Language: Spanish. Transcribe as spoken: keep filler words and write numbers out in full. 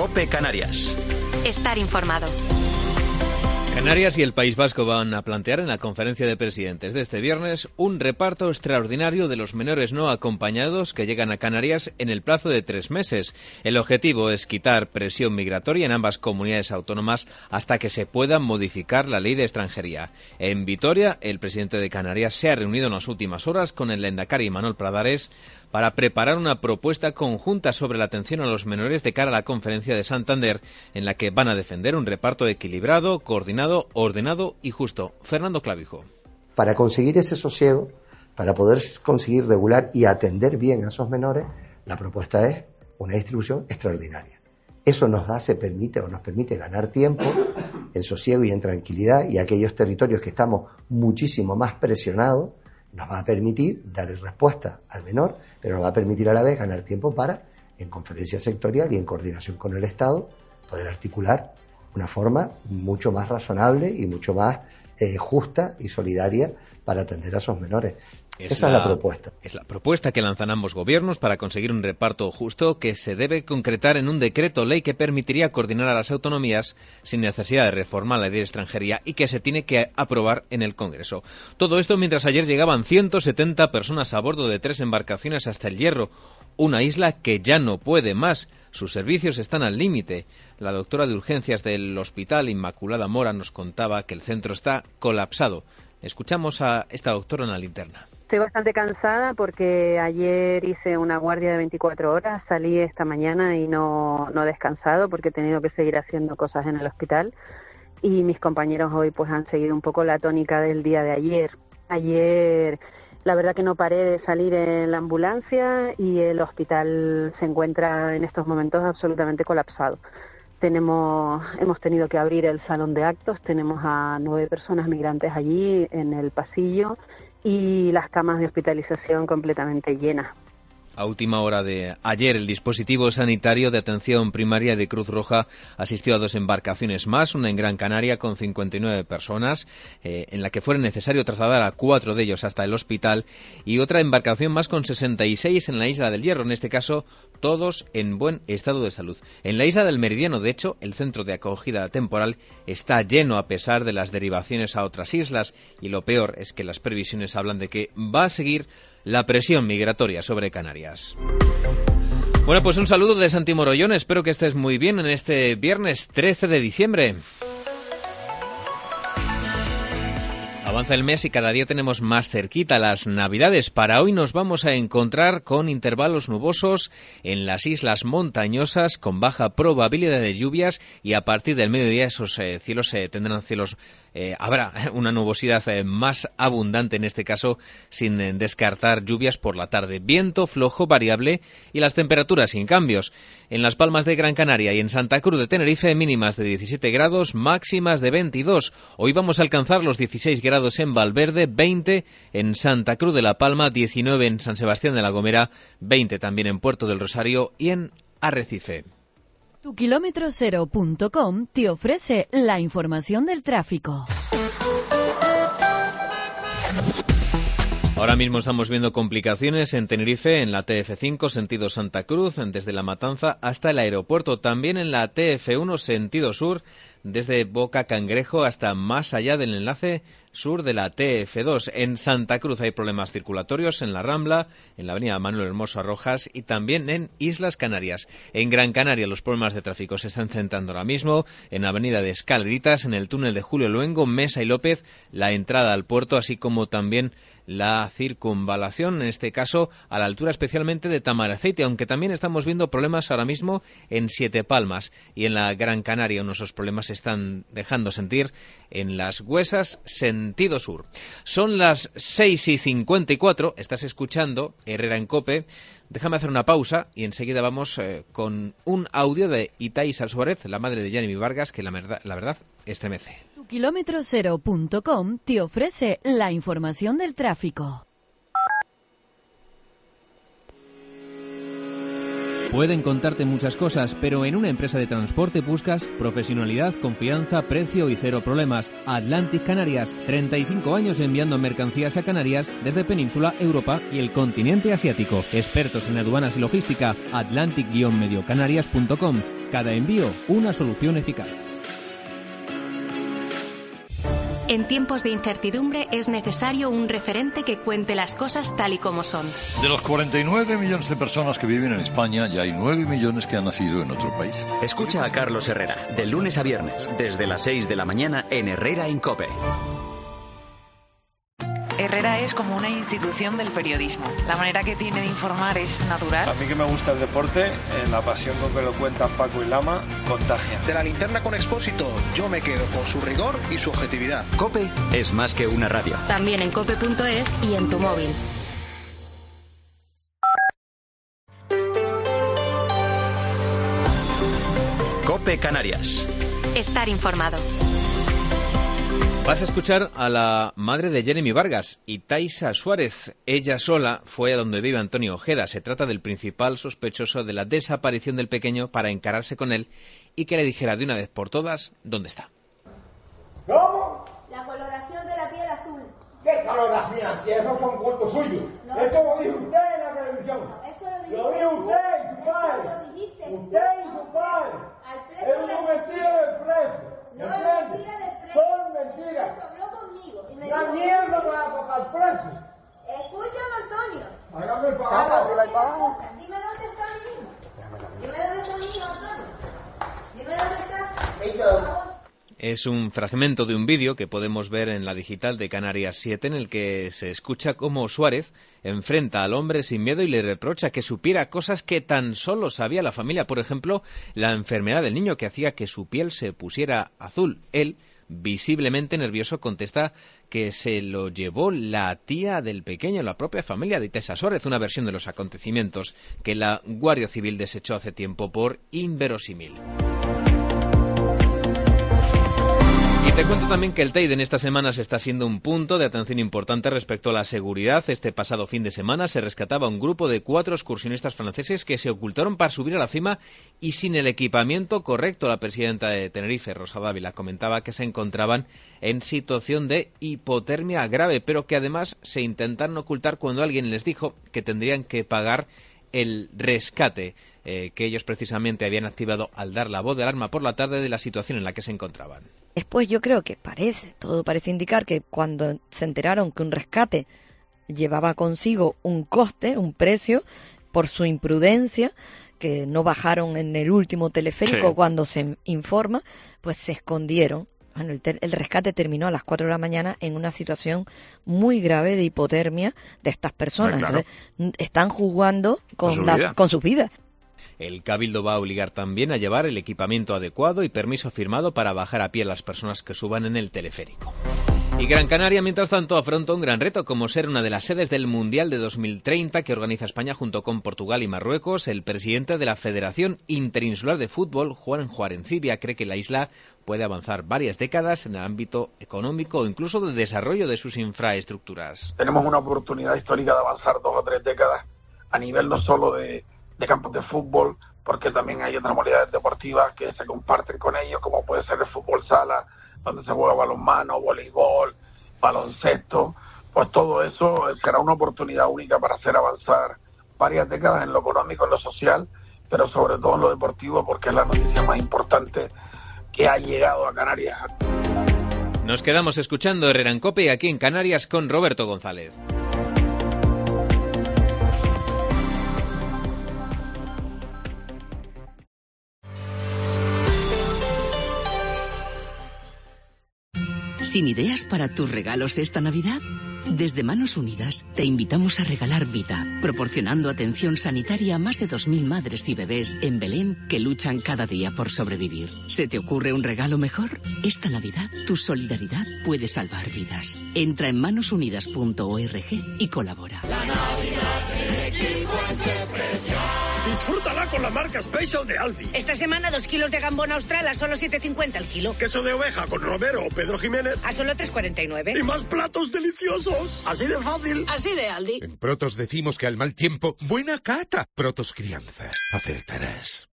COPE Canarias. Estar informado. Canarias y el País Vasco van a plantear en la conferencia de presidentes de este viernes un reparto extraordinario de los menores no acompañados que llegan a Canarias en el plazo de tres meses. El objetivo es quitar presión migratoria en ambas comunidades autónomas hasta que se pueda modificar la ley de extranjería. En Vitoria, el presidente de Canarias se ha reunido en las últimas horas con el lehendakari Manuel Pradares para preparar una propuesta conjunta sobre la atención a los menores de cara a la conferencia de Santander, en la que van a defender un reparto equilibrado, coordinado, ordenado y justo. Fernando Clavijo. Para conseguir ese sosiego, para poder conseguir regular y atender bien a esos menores, la propuesta es una distribución extraordinaria. Eso nos da, se permite o nos permite ganar tiempo en sosiego y en tranquilidad, y aquellos territorios que estamos muchísimo más presionados nos va a permitir dar respuesta al menor, pero nos va a permitir a la vez ganar tiempo para, en conferencia sectorial y en coordinación con el Estado, poder articular una forma mucho más razonable y mucho más eh, justa y solidaria para atender a esos menores. Es Esa la, es la propuesta. Es la propuesta que lanzan ambos gobiernos para conseguir un reparto justo que se debe concretar en un decreto ley que permitiría coordinar a las autonomías sin necesidad de reformar la ley de extranjería y que se tiene que aprobar en el Congreso. Todo esto mientras ayer llegaban ciento setenta personas a bordo de tres embarcaciones hasta el Hierro, una isla que ya no puede más. Sus servicios están al límite. La doctora de urgencias del Hospital Inmaculada Mora nos contaba que el centro está colapsado. Escuchamos a esta doctora en la linterna. Estoy bastante cansada porque ayer hice una guardia de veinticuatro horas, salí esta mañana y no, no he descansado porque he tenido que seguir haciendo cosas en el hospital, y mis compañeros hoy pues han seguido un poco la tónica del día de ayer. Ayer la verdad que no paré de salir en la ambulancia y el hospital se encuentra en estos momentos absolutamente colapsado. Tenemos, hemos tenido que abrir el salón de actos, tenemos a nueve personas migrantes allí en el pasillo y las camas de hospitalización completamente llenas. A última hora de ayer, el dispositivo sanitario de atención primaria de Cruz Roja asistió a dos embarcaciones más, una en Gran Canaria con cincuenta y nueve personas, eh, en la que fue necesario trasladar a cuatro de ellos hasta el hospital, y otra embarcación más con sesenta y seis en la Isla del Hierro, en este caso todos en buen estado de salud. En la Isla del Meridiano, de hecho, el centro de acogida temporal está lleno a pesar de las derivaciones a otras islas, y lo peor es que las previsiones hablan de que va a seguir la presión migratoria sobre Canarias. Bueno, pues un saludo de Santi Morollón. Espero que estés muy bien en este viernes trece de diciembre. Avanza el mes y cada día tenemos más cerquita las Navidades. Para hoy nos vamos a encontrar con intervalos nubosos en las islas montañosas con baja probabilidad de lluvias, y a partir del mediodía esos eh, cielos eh, tendrán cielos Eh, habrá una nubosidad eh, más abundante, en este caso sin eh, descartar lluvias por la tarde. Viento flojo variable y las temperaturas sin cambios. En Las Palmas de Gran Canaria y en Santa Cruz de Tenerife mínimas de diecisiete grados, máximas de veintidós. Hoy vamos a alcanzar los dieciséis grados en Valverde, veinte en Santa Cruz de la Palma, diecinueve en San Sebastián de la Gomera, veinte también en Puerto del Rosario y en Arrecife. Tu kilómetro cero punto com te ofrece la información del tráfico. Ahora mismo estamos viendo complicaciones en Tenerife, en la T F cinco, sentido Santa Cruz, desde La Matanza hasta el aeropuerto. También en la T F uno, sentido sur, desde Boca Cangrejo hasta más allá del enlace sur de la T F dos. En Santa Cruz hay problemas circulatorios en la Rambla, en la avenida Manuel Hermoso Rojas y también en Islas Canarias. En Gran Canaria los problemas de tráfico se están centrando ahora mismo en la avenida de Escaleritas, en el túnel de Julio Luengo, Mesa y López, la entrada al puerto, así como también la circunvalación, en este caso a la altura especialmente de Tamaraceite, aunque también estamos viendo problemas ahora mismo en Siete Palmas, y en la Gran Canaria unos esos problemas se están dejando sentir en Las Güesas, sentido sur. Son las seis y cincuenta y cuatro, estás escuchando Herrera en COPE. Déjame hacer una pausa y enseguida vamos eh, con un audio de Itaís Suárez, la madre de Yanimi Vargas, que la verdad, la verdad estremece. Tu kilómetro cero punto com te ofrece la información del tráfico. Pueden contarte muchas cosas, pero en una empresa de transporte buscas profesionalidad, confianza, precio y cero problemas. Atlantic Canarias, treinta y cinco años enviando mercancías a Canarias desde Península, Europa y el continente asiático. Expertos en aduanas y logística, atlantic medio canarias punto com. Cada envío, una solución eficaz. En tiempos de incertidumbre es necesario un referente que cuente las cosas tal y como son. De los cuarenta y nueve millones de personas que viven en España, ya hay nueve millones que han nacido en otro país. Escucha a Carlos Herrera, de lunes a viernes, desde las seis de la mañana en Herrera en COPE. Herrera es como una institución del periodismo. La manera que tiene de informar es natural. A mí que me gusta el deporte, eh, la pasión con que lo cuentan Paco y Lama, contagia. De la linterna con Expósito, yo me quedo con su rigor y su objetividad. COPE es más que una radio. También en cope punto es y en tu móvil. COPE Canarias. Estar informado. Vas a escuchar a la madre de Jeremy Vargas, Itaisa Suárez. Ella sola fue a donde vive Antonio Ojeda. Se trata del principal sospechoso de la desaparición del pequeño para encararse con él y que le dijera de una vez por todas dónde está. ¿Cómo? La coloración de la piel azul. ¿Qué coloración? Que esos son cultos suyos. No, eso lo dijo usted en la televisión. No, eso lo dijo lo dijo usted y su padre. Lo dijiste usted y su padre. Al preso es una mentira del preso. No es mentira del preso. Son mentiras. Eso habló conmigo. Y me una dijo, mierda para papar presos. Escúchame, Antonio. Hágame el favor. Dime dónde está mi hijo. Dime dónde está mi hijo, Antonio. Dime dónde está. Por favor. Es un fragmento de un vídeo que podemos ver en la digital de Canarias siete en el que se escucha cómo Suárez enfrenta al hombre sin miedo y le reprocha que supiera cosas que tan solo sabía la familia. Por ejemplo, la enfermedad del niño que hacía que su piel se pusiera azul. Él, visiblemente nervioso, contesta que se lo llevó la tía del pequeño, la propia familia de Itaisa Suárez, una versión de los acontecimientos que la Guardia Civil desechó hace tiempo por inverosímil. Y te cuento también que el Teide en estas semanas está siendo un punto de atención importante respecto a la seguridad. Este pasado fin de semana se rescataba un grupo de cuatro excursionistas franceses que se ocultaron para subir a la cima y sin el equipamiento correcto. La presidenta de Tenerife, Rosa Dávila, comentaba que se encontraban en situación de hipotermia grave, pero que además se intentaron ocultar cuando alguien les dijo que tendrían que pagar el rescate eh, que ellos precisamente habían activado al dar la voz de alarma por la tarde de la situación en la que se encontraban. Después yo creo que parece, todo parece indicar que cuando se enteraron que un rescate llevaba consigo un coste, un precio, por su imprudencia, que no bajaron en el último teleférico sí. Cuando se informa, pues se escondieron. Bueno, el, ter- el rescate terminó a las cuatro de la mañana en una situación muy grave de hipotermia de estas personas. Claro. Entonces, están jugando con, con, la, con sus vidas. El Cabildo va a obligar también a llevar el equipamiento adecuado y permiso firmado para bajar a pie a las personas que suban en el teleférico. Y Gran Canaria, mientras tanto, afronta un gran reto como ser una de las sedes del Mundial de dos mil treinta que organiza España junto con Portugal y Marruecos. El presidente de la Federación Interinsular de Fútbol, Juan Juarencibia, cree que la isla puede avanzar varias décadas en el ámbito económico o incluso de desarrollo de sus infraestructuras. Tenemos una oportunidad histórica de avanzar dos o tres décadas a nivel no solo de, de campos de fútbol, porque también hay otras modalidades deportivas que se comparten con ellos, como puede ser el fútbol sala, donde se juega balonmano, voleibol, baloncesto. Pues todo eso será una oportunidad única para hacer avanzar varias décadas en lo económico, en lo social, pero sobre todo en lo deportivo, porque es la noticia más importante que ha llegado a Canarias. Nos quedamos escuchando Herrera en COPE aquí en Canarias con Roberto González. ¿Sin ideas para tus regalos esta Navidad? Desde Manos Unidas te invitamos a regalar vida, proporcionando atención sanitaria a más de dos mil madres y bebés en Belén que luchan cada día por sobrevivir. ¿Se te ocurre un regalo mejor? Esta Navidad tu solidaridad puede salvar vidas. Entra en manos unidas punto org y colabora. La Navidad del equipo es especial. Disfrútala con la marca Special de Aldi. Esta semana dos kilos de gambón austral a solo siete cincuenta el kilo. Queso de oveja con Romero o Pedro Jiménez a solo tres cuarenta y nueve. Y más platos deliciosos. Así de fácil. Así de Aldi. En Protos decimos que al mal tiempo, buena cata. Protos Crianza. Acertarás.